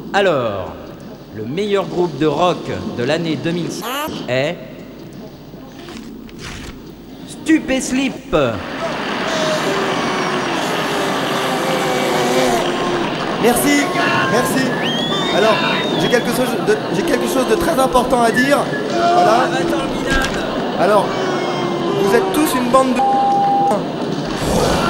Alors, le meilleur groupe de rock de l'année 2005 est... Stupéslip. Merci, merci. Alors, j'ai quelque chose de très important à dire. Voilà. Alors, vous êtes tous une bande de...